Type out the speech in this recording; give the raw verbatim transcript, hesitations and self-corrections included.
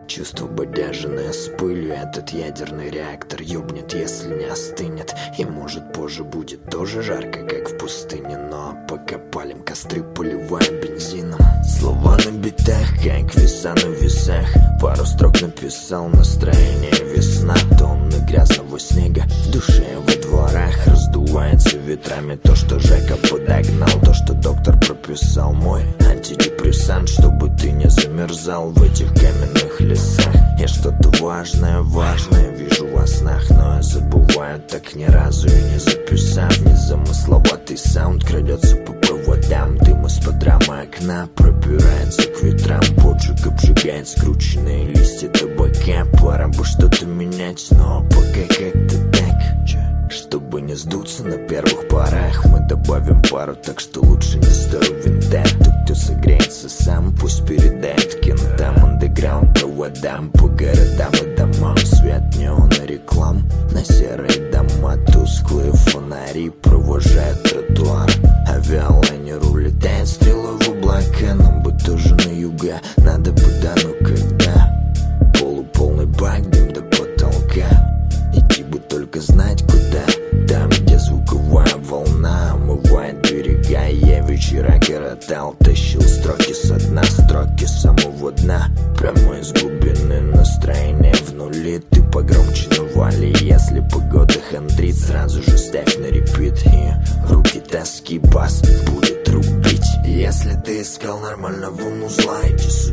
Чувство бодяженное с пылью. Этот ядерный реактор ёбнет, если не остынет. И может позже будет тоже жарко, как в пустыне. Но пока палим костры, поливаем бензином. Слова на битах, как веса на весах. Пару строк написал, настроение весна. Тонны грязного снега в душе во дворах. Раздувается ветрами то, что Жека подогнал. То, что доктор прописал. Мой антидепрессант, чтобы ты не замерзал в этих каменных лесах. Я что-то важное, важное вижу во снах, но я забываю так ни разу и не записав. Незамысловатый саунд крадется по проводам. Дым из-под рамы окна пробирается к ветрам. Поджиг обжигает скрученные листья табака. Пора бы что-то менять, но пока как-то так. Чтобы не сдуться на первых порах, мы добавим пару, так что лучше не стоит винта. Тот, кто согреется сам, пусть передает кентам. Андеграунд проводам по городам и домам. Свет неона реклам на серые дома. Тусклые фонари провожают тротуар. Авиалайнер улетает стрелой в облака. Нам бы тоже на юга, надо бы, да, ну когда. Полуполный бак, дым до потолка. Идти бы только знать куда. Там, где звуковая волна омывает берега. Я вечера коротал, тащил строки со дна. Строки самого дна, прямо из глубины. Настроение в нуле, ты погромче навали. Если погода хандрит, сразу же ставь на репит. И руки тоски бас будет рубить. Если ты искал нормального музла, иди сюда.